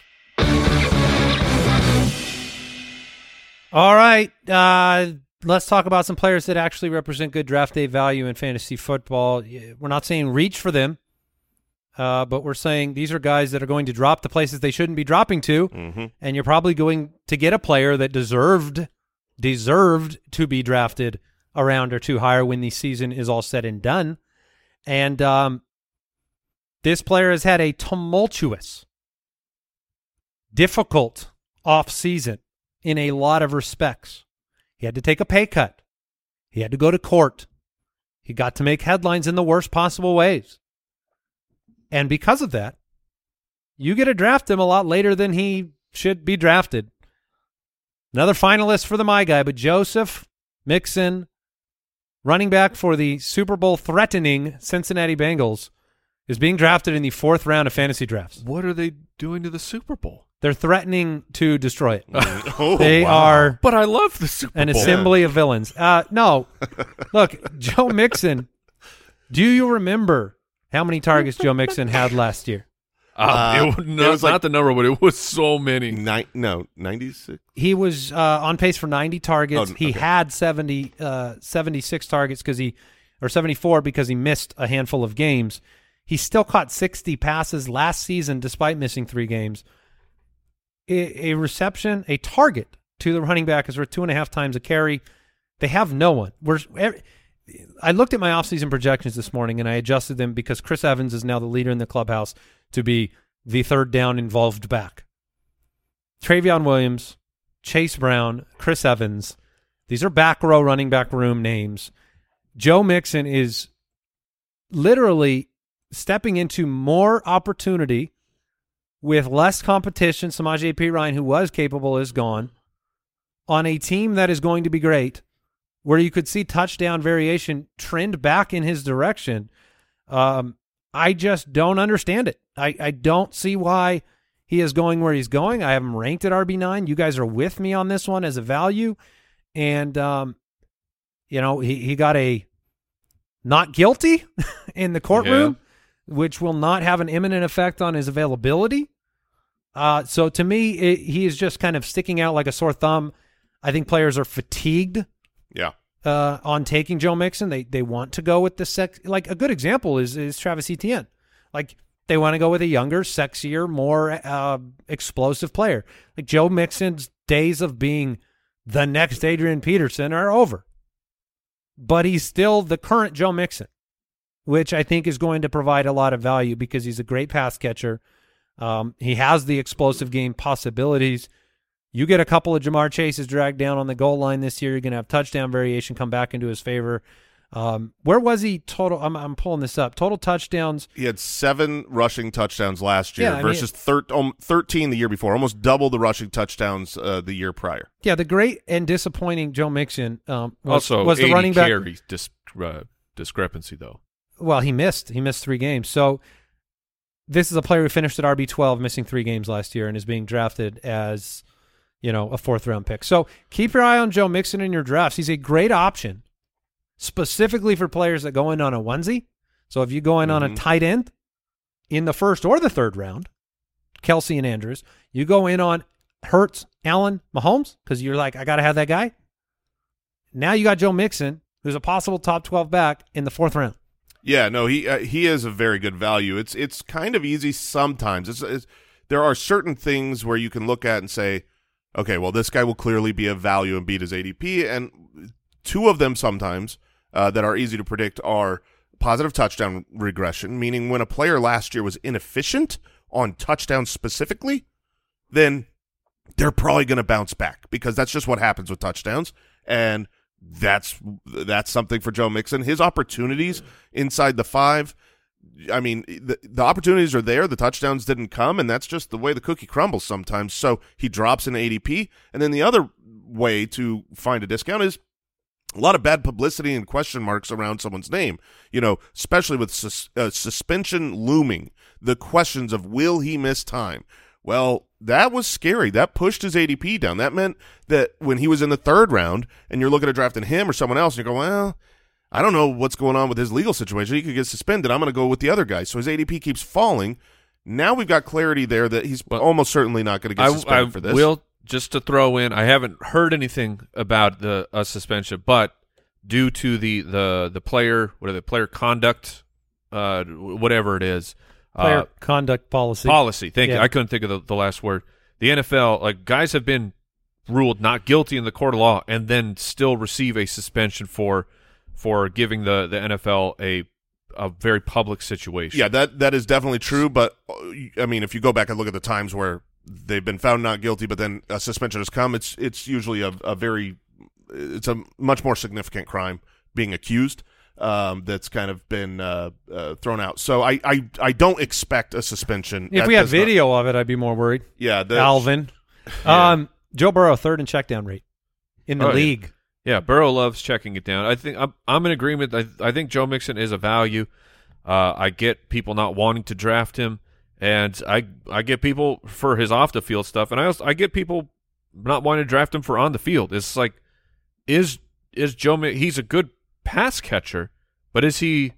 All right, uh, let's talk about some players that actually represent good draft day value in fantasy football. We're not saying reach for them, uh, but we're saying these are guys that are going to drop to places they shouldn't be dropping to, Mm-hmm. and you're probably going to get a player that deserved deserved to be drafted a round or two higher when the season is all said and done. And um, this player has had a tumultuous, difficult offseason in a lot of respects. He had to take a pay cut. He had to go to court. He got to make headlines in the worst possible ways. And because of that, you get to draft him a lot later than he should be drafted. Another finalist for the My Guy, but Joseph Mixon, running back for the Super Bowl threatening Cincinnati Bengals, is being drafted in the fourth round of fantasy drafts. What are they doing to the Super Bowl? They're threatening to destroy it. Oh, they wow. are But I love the Super an Bowl. assembly of villains. Uh, no, look, Joe Mixon. Do you remember how many targets Joe Mixon had last year? Uh, Uh, it, was not, it was like- not the number, but it was so many. Ni- no, ninety-six. He was uh, on pace for ninety targets. Oh, He okay. had seventy, uh, seventy-six targets because he, or seventy-four because he missed a handful of games. He still caught sixty passes last season despite missing three games. A, a reception, a target to the running back is worth two and a half times a carry. They have no one. We're, I looked at my offseason projections this morning and I adjusted them because Chris Evans is now the leader in the clubhouse to be the third down involved back. Travion Williams, Chase Brown, Chris Evans. These are back row running back room names. Joe Mixon is literally stepping into more opportunity with less competition. Samaje Perine, who was capable, is gone. On a team that is going to be great, where you could see touchdown variation trend back in his direction. Um, I just don't understand it. I, I don't see why he is going where he's going. I have him ranked at R B nine. You guys are with me on this one as a value. And, um, you know, he, he got a not guilty in the courtroom, yeah. which will not have an imminent effect on his availability. Uh, so to me, it, he is just kind of sticking out like a sore thumb. I think players are fatigued Yeah. uh, on taking Joe Mixon. They they want to go with the sex. Like a good example is is Travis Etienne. Like they want to go with a younger, sexier, more uh, explosive player. Like Joe Mixon's days of being the next Adrian Peterson are over. But he's still the current Joe Mixon, which I think is going to provide a lot of value because he's a great pass catcher. Um, he has the explosive game possibilities. You get a couple of Jamar Chases dragged down on the goal line this year, you're going to have touchdown variation come back into his favor. Um, where was he total? I'm, I'm pulling this up. Total touchdowns. He had seven rushing touchdowns last year Yeah, I mean, versus thir- um, thirteen the year before, almost double the rushing touchdowns uh, the year prior. Yeah, the great and disappointing Joe Mixon um, was, Also, was the eighty running back. carry dis- uh, discrepancy, though. Well, he missed. He missed three games. So this is a player who finished at R B twelve, missing three games last year, and is being drafted as, you know, a fourth round pick. So keep your eye on Joe Mixon in your drafts. He's a great option, specifically for players that go in on a onesie. So if you go in mm-hmm. on a tight end in the first or the third round, Kelsey and Andrews, you go in on Hurts, Allen, Mahomes, because you're like, I got to have that guy. Now you got Joe Mixon, who's a possible top twelve back in the fourth round. Yeah, no, he uh, he is a very good value. It's it's kind of easy sometimes. It's, it's there are certain things where you can look at and say, okay, well, this guy will clearly be a value and beat his A D P, and two of them sometimes uh, that are easy to predict are positive touchdown regression, meaning when a player last year was inefficient on touchdowns specifically, then they're probably going to bounce back because that's just what happens with touchdowns, and that's that's something for Joe Mixon. His opportunities inside the five, I mean, the, the opportunities are there. The touchdowns didn't come, and that's just the way the cookie crumbles sometimes. So he drops in A D P, and then the other way to find a discount is a lot of bad publicity and question marks around someone's name, you know, especially with sus- uh, suspension looming, the questions of will he miss time? Well, that was scary. That pushed his A D P down. That meant that when he was in the third round and you're looking at drafting him or someone else, and you go, well, I don't know what's going on with his legal situation. He could get suspended. I'm going to go with the other guy. So his A D P keeps falling. Now we've got clarity there that he's well, almost certainly not going to get I, suspended I for this. Will, just to throw in, I haven't heard anything about the uh, suspension, but due to the, the, the player, what are the player conduct, uh, whatever it is, Player uh, conduct policy. Policy. Thank yeah. you. I couldn't think of the, the last word. The N F L, like guys have been ruled not guilty in the court of law and then still receive a suspension for for giving the, the N F L a a very public situation. Yeah, that that is definitely true. But I mean, if you go back and look at the times where they've been found not guilty, but then a suspension has come, it's it's usually a, a very it's a much more significant crime being accused. Um, that's kind of been uh, uh, thrown out. So I, I, I don't expect a suspension. If we had video of it, I'd be more worried. Yeah. The, Alvin. Yeah. Um, Joe Burrow, third in check down rate in the oh, league. Yeah, Yeah, Burrow loves checking it down. I think I'm I'm in agreement. I I think Joe Mixon is a value. Uh, I get people not wanting to draft him, and I I get people for his off the field stuff, and I also I get people not wanting to draft him for on the field. It's like, is is Joe? He's a good pass catcher, but is he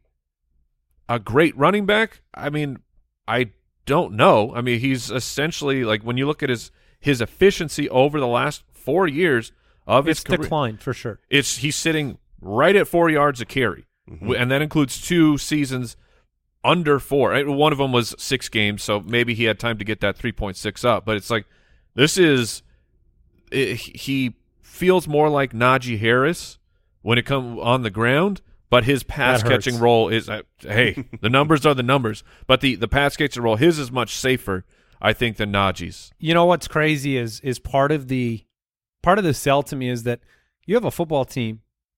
a great running back? I mean, I don't know. I mean, he's essentially like when you look at his his efficiency over the last four years of his it's career, declined for sure. It's he's sitting right at four yards a carry. Mm-hmm. And that includes two seasons under four. One of them was six games, so maybe he had time to get that three point six up. But it's like, this is it, he feels more like Najee Harris when it comes on the ground, but his pass catching role is uh, hey, the numbers are the numbers, but the the pass catching role, his is much safer, I think, than Najee's. You know what's crazy is is part of the part of the sell to me is that you have a football team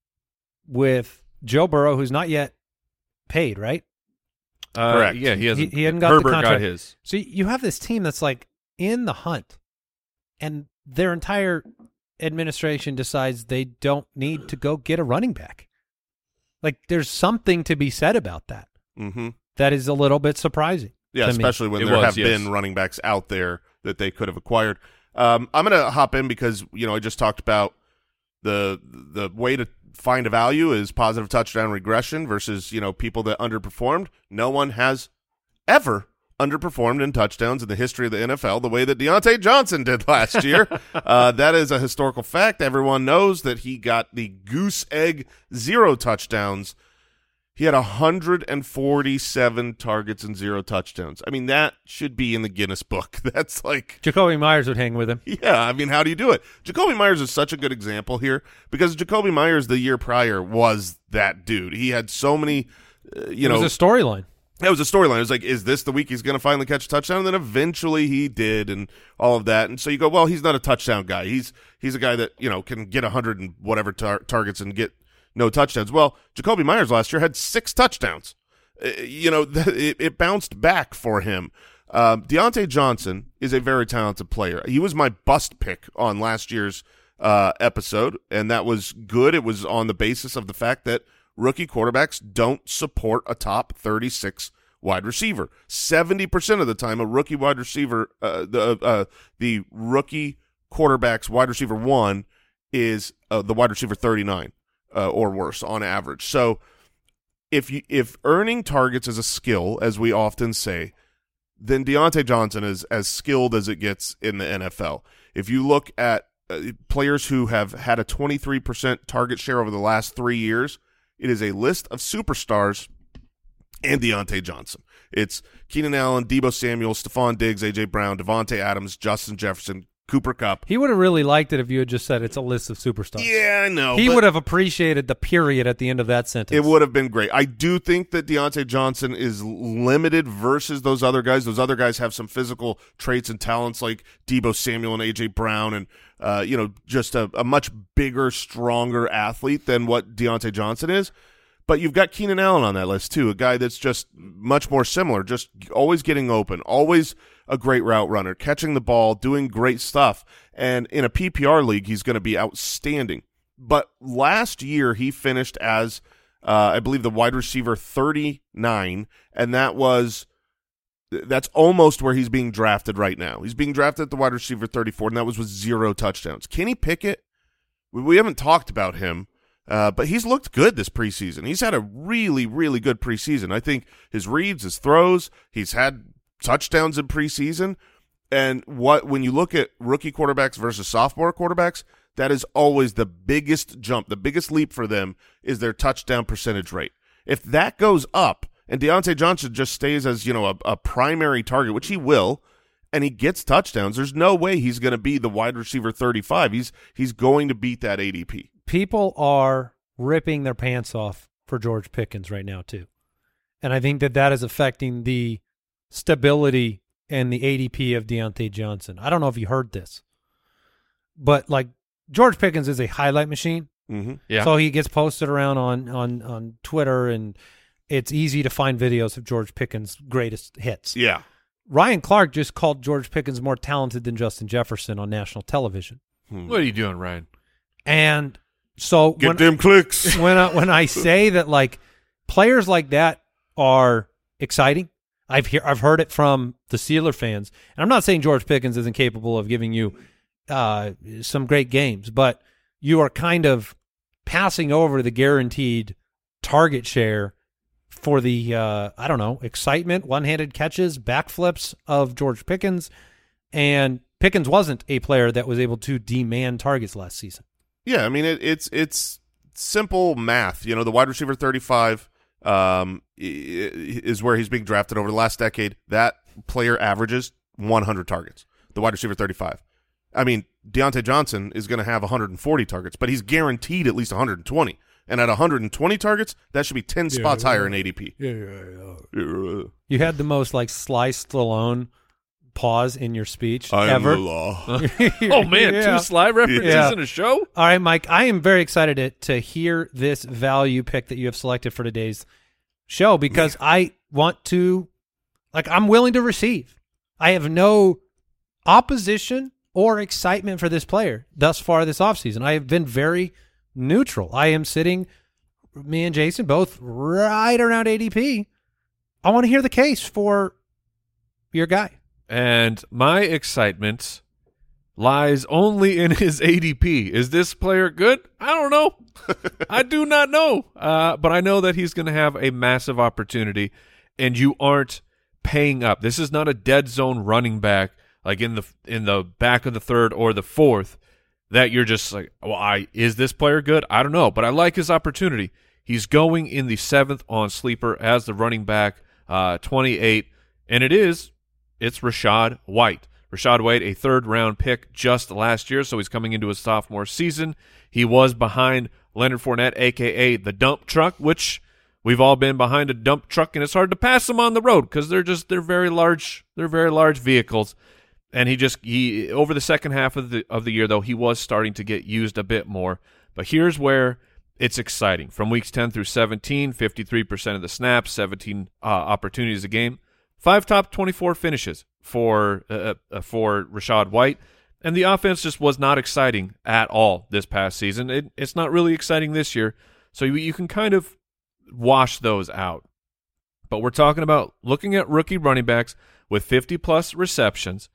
with Joe Burrow, who's not yet paid, right? Uh, Correct. Yeah, he hasn't. He, he hadn't got Herbert the contract. got his. So you have this team that's like in the hunt, and their entire administration decides they don't need to go get a running back. Like, there's something to be said about that. Mm-hmm. That is a little bit surprising. Yeah, especially me. when It there was, have yes. been running backs out there that they could have acquired. Um, I'm going to hop in because, you know, I just talked about the the way to find a value is positive touchdown regression versus, you know, people that underperformed. No one has ever underperformed in touchdowns in the history of the N F L the way that Deontay Johnson did last year. uh, that is a historical fact. Everyone knows that he got the goose egg zero touchdowns. He had one hundred forty-seven targets and zero touchdowns. I mean, that should be in the Guinness book. That's like... Jacoby Myers would hang with him. Yeah, I mean, how do you do it? Jacoby Myers is such a good example here because Jacoby Myers the year prior was that dude. He had so many, uh, you it know... It was a storyline. That was a storyline. It was like, is this the week he's going to finally catch a touchdown? And then eventually he did and all of that. And so you go, well, he's not a touchdown guy. He's he's a guy that, you know, can get one hundred and whatever tar- targets and get no touchdowns. Well, Jacoby Myers last year had six touchdowns. Uh, you know, th- it, it bounced back for him. Um, Deontay Johnson is a very talented player. He was my bust pick on last year's uh, episode, and that was good. It was on the basis of the fact that rookie quarterbacks don't support a top thirty-six wide receiver. seventy percent of the time, a rookie wide receiver, uh, the uh, the rookie quarterback's wide receiver one is uh, the wide receiver thirty-nine uh, or worse on average. So if you if earning targets is a skill, as we often say, then Deontay Johnson is as skilled as it gets in the N F L. If you look at uh, players who have had a twenty-three percent target share over the last three years, it is a list of superstars and Deontay Johnson. It's Keenan Allen, Deebo Samuel, Stephon Diggs, A J. Brown, Devontae Adams, Justin Jefferson, Cooper Kupp. He would have really liked it if you had just said it's a list of superstars. Yeah, I know. He would have appreciated the period at the end of that sentence. It would have been great. I do think that Deontay Johnson is limited versus those other guys. Those other guys have some physical traits and talents like Deebo Samuel and A J. Brown and, uh, you know, just a, a much bigger, stronger athlete than what Deontay Johnson is. But you've got Keenan Allen on that list too, a guy that's just much more similar, just always getting open, always a great route runner, catching the ball, doing great stuff. And in a P P R league, he's going to be outstanding. But last year, he finished as, uh, I believe, the wide receiver thirty-nine, and that was that's almost where he's being drafted right now. He's being drafted at the wide receiver thirty-four, and that was with zero touchdowns. Kenny Pickett, we, we haven't talked about him. Uh, but he's looked good this preseason. He's had a really, really good preseason. I think his reads, his throws, he's had touchdowns in preseason. And what when you look at rookie quarterbacks versus sophomore quarterbacks, that is always the biggest jump. The biggest leap for them is their touchdown percentage rate. If that goes up and Deontay Johnson just stays as, you know, a, a primary target, which he will, and he gets touchdowns, there's no way he's going to be the wide receiver thirty-five. He's he's going to beat that A D P. People are ripping their pants off for George Pickens right now too. And I think that that is affecting the stability and the A D P of Deontay Johnson. I don't know if you heard this, but like George Pickens is a highlight machine. Mm-hmm. Yeah. So he gets posted around on, on, on Twitter, and it's easy to find videos of George Pickens' greatest hits. Yeah. Ryan Clark just called George Pickens more talented than Justin Jefferson on national television. Hmm. What are you doing, Ryan? And So Get when, them clicks. when I, when I say that, like, players like that are exciting, I've hear I've heard it from the Steeler fans, and I'm not saying George Pickens isn't capable of giving you uh, some great games, but you are kind of passing over the guaranteed target share for the uh, I don't know excitement, one-handed catches, backflips of George Pickens, and Pickens wasn't a player that was able to demand targets last season. Yeah, I mean it, it's it's simple math. You know, the wide receiver thirty-five um, is where he's being drafted over the last decade. That player averages one hundred targets. The wide receiver thirty-five. I mean, Deontay Johnson is going to have one hundred forty targets, but he's guaranteed at least one hundred twenty. And at one hundred twenty targets, that should be ten yeah, spots yeah, higher in A D P. Yeah, yeah, yeah. You had the most like Sly Stallone pause in your speech I ever. am the law. Oh man, yeah. Two Sly references yeah. in a show. All right, Mike. I am very excited to, to hear this value pick that you have selected for today's show because yeah. I want to, like, I'm willing to receive. I have no opposition or excitement for this player thus far this offseason. I have been very neutral. I am sitting, me and Jason, both right around A D P. I want to hear the case for your guy. And my excitement lies only in his A D P. Is this player good? I don't know. I do not know. Uh, but I know that he's going to have a massive opportunity, and you aren't paying up. This is not a dead zone running back like in the in the back of the third or the fourth that you're just like, well, I is this player good? I don't know, but I like his opportunity. He's going in the seventh on Sleeper as the running back, uh, twenty-eight, and it is it's Rachaad White. Rachaad White, a third-round pick just last year, so he's coming into his sophomore season. He was behind Leonard Fournette, a k a the dump truck, which we've all been behind a dump truck, and it's hard to pass them on the road because they're just they're very large. They're very large vehicles. And he just he over the second half of the of the year, though, he was starting to get used a bit more. But here's where it's exciting. From weeks ten through seventeen, fifty-three percent of the snaps, seventeen uh, opportunities a game, five top twenty-four finishes for uh, uh, for Rachaad White. And the offense just was not exciting at all this past season. It, it's not really exciting this year. So you, you can kind of wash those out. But we're talking about looking at rookie running backs with fifty-plus receptions.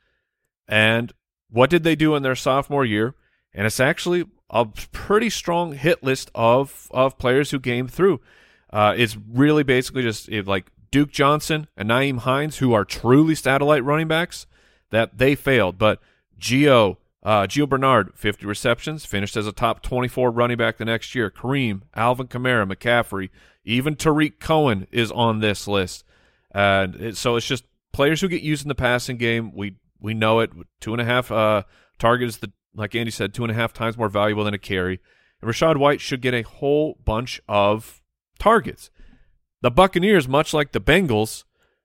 And what did they do in their sophomore year? And it's actually a pretty strong hit list of, of players who came through. Uh, it's really basically just it, like Duke Johnson and Nyheim Hines, who are truly satellite running backs, that they failed. But Gio, uh, Gio Bernard, fifty receptions, finished as a top twenty-four running back the next year. Kareem, Alvin Kamara, McCaffrey, even Tariq Cohen is on this list. And it, so it's just players who get used in the passing game. We We know it. Two and a half uh, targets, the, like Andy said, two and a half times more valuable than a carry. And Rachaad White should get a whole bunch of targets. The Buccaneers, much like the Bengals,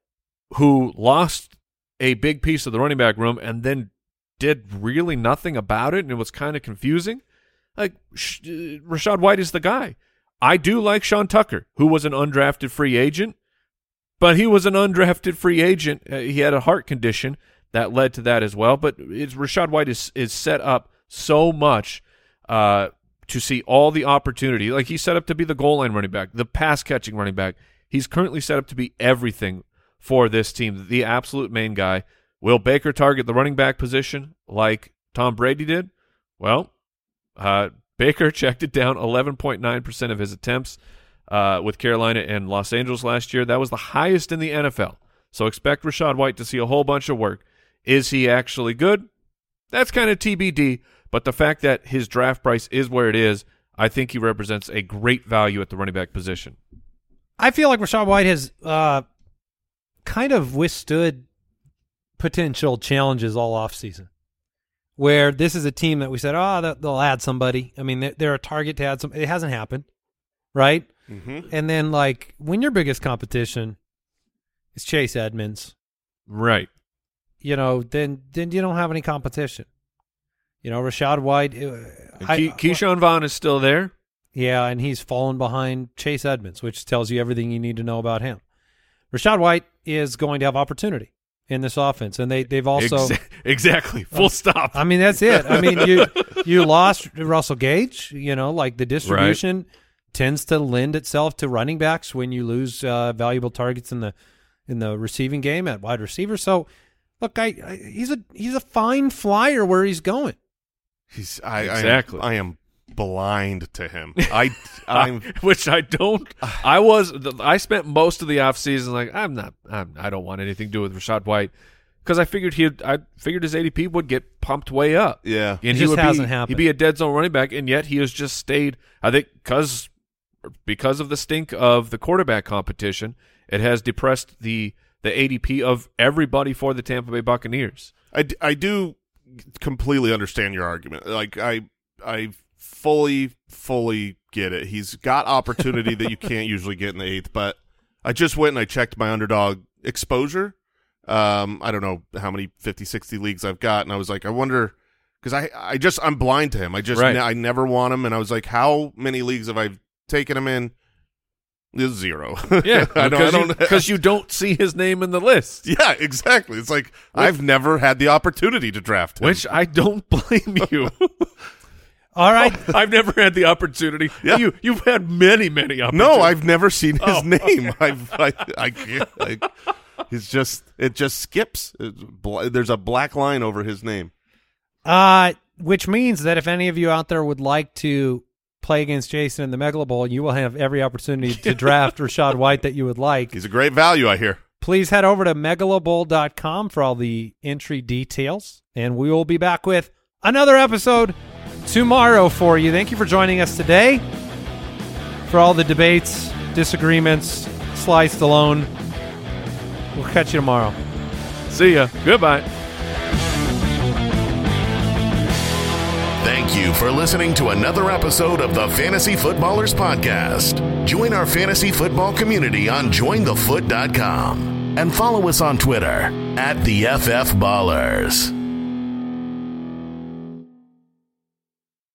who lost a big piece of the running back room and then did really nothing about it, and it was kind of confusing. Like Rachaad White is the guy. I do like Sean Tucker, who was an undrafted free agent, but he was an undrafted free agent. Uh, he had a heart condition that led to that as well. But it's, Rachaad White is is set up so much uh, to see all the opportunity. Like he's set up to be the goal line running back, the pass catching running back. He's currently set up to be everything for this team, the absolute main guy. Will Baker target the running back position like Tom Brady did? Well, uh, Baker checked it down eleven point nine percent of his attempts uh, with Carolina and Los Angeles last year. That was the highest in the N F L. So expect Rachaad White to see a whole bunch of work. Is he actually good? That's kind of T B D, but the fact that his draft price is where it is, I think he represents a great value at the running back position. I feel like Rachaad White has uh, kind of withstood potential challenges all offseason, where this is a team that we said, oh, they'll add somebody. I mean, they're, they're a target to add some. It hasn't happened, right? Mm-hmm. And then, like, when your biggest competition is Chase Edmonds, right? You know, then then you don't have any competition. You know, Rachaad White. I, Ke- Keyshawn Vaughn is still there. Yeah, and he's fallen behind Chase Edmonds, which tells you everything you need to know about him. Rachaad White is going to have opportunity. in this offense, and they they've also Exa- exactly full uh, stop. I mean, that's it. I mean, you you lost Russell Gage. You know, like the distribution right. tends to lend itself to running backs when you lose uh, valuable targets in the in the receiving game at wide receiver. So, look, I, I he's a he's a fine flyer where he's going. He's I exactly. I am, I am blind to him. I I'm which I don't. I was. I spent most of the offseason like I'm not. I'm, I don't want anything to do with Rachaad White because I figured he. I figured his A D P would get pumped way up. Yeah, and it he just would hasn't be, happened. He'd be a dead zone running back, and yet he has just stayed. I think because because of the stink of the quarterback competition, it has depressed the the A D P of everybody for the Tampa Bay Buccaneers. I, I do completely understand your argument. Like I I fully fully get it. He's got opportunity that you can't usually get in the eighth. But I just went and I checked my underdog exposure. Um, I don't know how many fifty, sixty leagues I've got, and I was like, I wonder because I I just I'm blind to him. I just right. ne- I never want him, and I was like, how many leagues have I taken him in? Zero. Yeah, I don't, I don't, because you, you don't see his name in the list. Yeah, exactly. It's like Which, I've never had the opportunity to draft him. Which I don't blame you. All right. Oh, I've never had the opportunity. Yeah. You, you've had many, many opportunities. No, I've never seen his oh, name. Okay. I've, I, I can't. I, it's just, it just skips. Bl- there's a black line over his name. Uh, which means that if any of you out there would like to play against Jason in the Megalo Bowl, you will have every opportunity to draft Rachaad White that you would like. He's a great value, I hear. Please head over to megalo bowl dot com for all the entry details, and we will be back with another episode tomorrow for you. Thank you for joining us today for all the debates, disagreements, sliced alone. We'll catch you tomorrow. See ya. Goodbye. Thank you for listening to another episode of the Fantasy Footballers Podcast. Join our fantasy football community on join the foot dot com and follow us on Twitter at the F F Ballers.